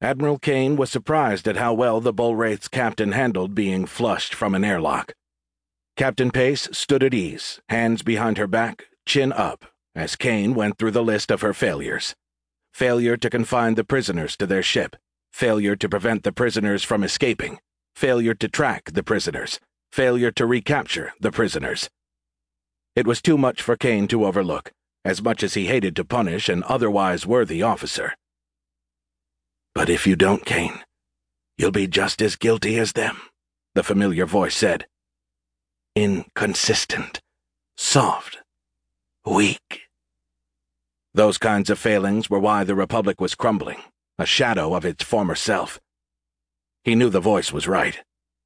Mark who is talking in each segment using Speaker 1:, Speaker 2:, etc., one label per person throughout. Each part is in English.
Speaker 1: Admiral Kane was surprised at how well the Bull Wraith's captain handled being flushed from an airlock. Captain Pace stood at ease, hands behind her back, chin up, as Kane went through the list of her failures. Failure to confine the prisoners to their ship, failure to prevent the prisoners from escaping, failure to track the prisoners, failure to recapture the prisoners. It was too much for Kane to overlook, as much as he hated to punish an otherwise worthy officer. "But if you don't, Kane, you'll be just as guilty as them," the familiar voice said. "Inconsistent, soft, weak." Those kinds of failings were why the Republic was crumbling, a shadow of its former self. He knew the voice was right.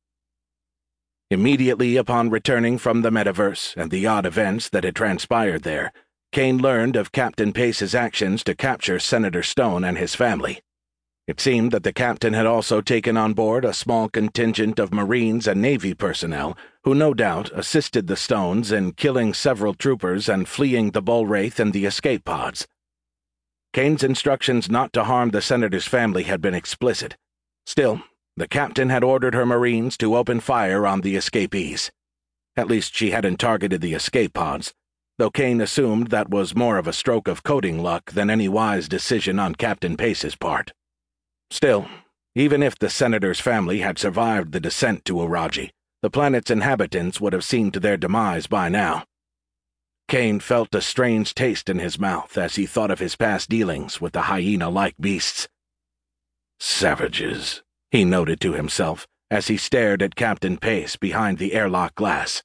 Speaker 1: Immediately upon returning from the metaverse and the odd events that had transpired there, Kane learned of Captain Pace's actions to capture Senator Stone and his family. It seemed that the captain had also taken on board a small contingent of Marines and Navy personnel who no doubt assisted the Stones in killing several troopers and fleeing the Bull Wraith and the escape pods. Kane's instructions not to harm the Senator's family had been explicit. Still, the captain had ordered her Marines to open fire on the escapees. At least she hadn't targeted the escape pods, though Kane assumed that was more of a stroke of coding luck than any wise decision on Captain Pace's part. Still, even if the Senator's family had survived the descent to Uraji, the planet's inhabitants would have seen to their demise by now. Kane felt a strange taste in his mouth as he thought of his past dealings with the hyena-like beasts. "Savages," he noted to himself as he stared at Captain Pace behind the airlock glass.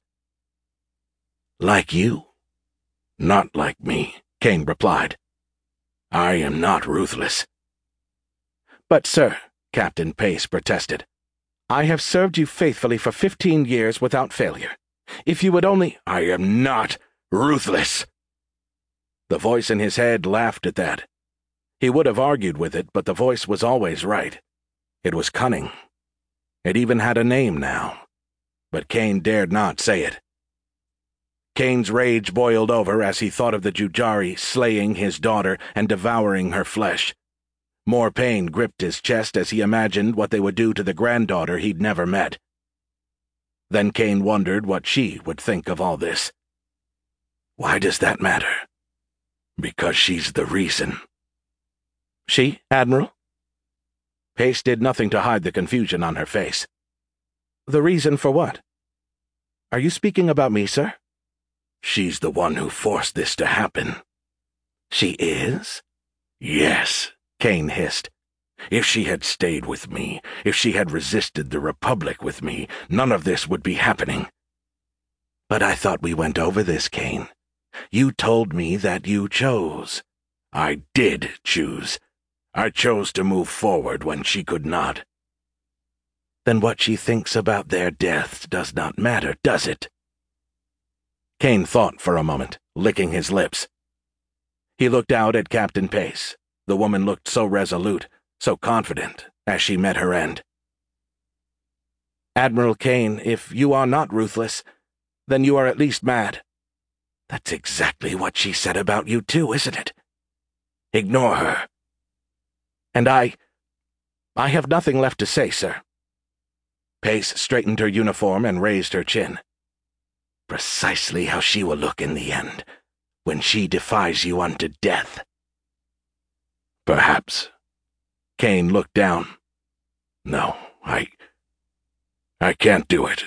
Speaker 1: "Like you." "Not like me," Kane replied. "I am not ruthless." "But, sir," Captain Pace protested, "I have served you faithfully for 15 years without failure. If you would only—" "I am not ruthless." The voice in his head laughed at that. He would have argued with it, but the voice was always right. It was cunning. It even had a name now. But Kane dared not say it. Kane's rage boiled over as he thought of the Jujari slaying his daughter and devouring her flesh. More pain gripped his chest as he imagined what they would do to the granddaughter he'd never met. Then Kane wondered what she would think of all this. "Why does that matter?" "Because she's the reason." "She, Admiral?" Pace did nothing to hide the confusion on her face. "The reason for what? Are you speaking about me, sir?" "She's the one who forced this to happen." "She is?" "Yes," Kane hissed. "If she had stayed with me, if she had resisted the Republic with me, none of this would be happening." "But I thought we went over this, Kane. You told me that you chose." "I did choose. I chose to move forward when she could not." "Then what she thinks about their deaths does not matter, does it?" Kane thought for a moment, licking his lips. He looked out at Captain Pace. The woman looked so resolute, so confident, as she met her end. "Admiral Kane, if you are not ruthless, then you are at least mad." "That's exactly what she said about you too, isn't it?" "Ignore her." "And I have nothing left to say, sir." Pace straightened her uniform and raised her chin. "Precisely how she will look in the end, when she defies you unto death." "Perhaps." Kane looked down. "No, I can't do it."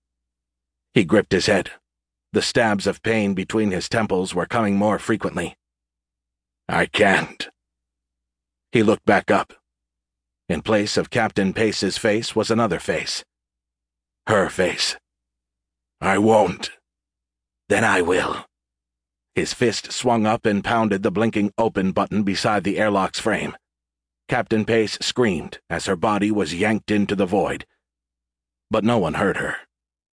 Speaker 1: He gripped his head. The stabs of pain between his temples were coming more frequently. "I can't." He looked back up. In place of Captain Pace's face was another face. Her face. "I won't." "Then I will." His fist swung up and pounded the blinking open button beside the airlock's frame. Captain Pace screamed as her body was yanked into the void. But no one heard her.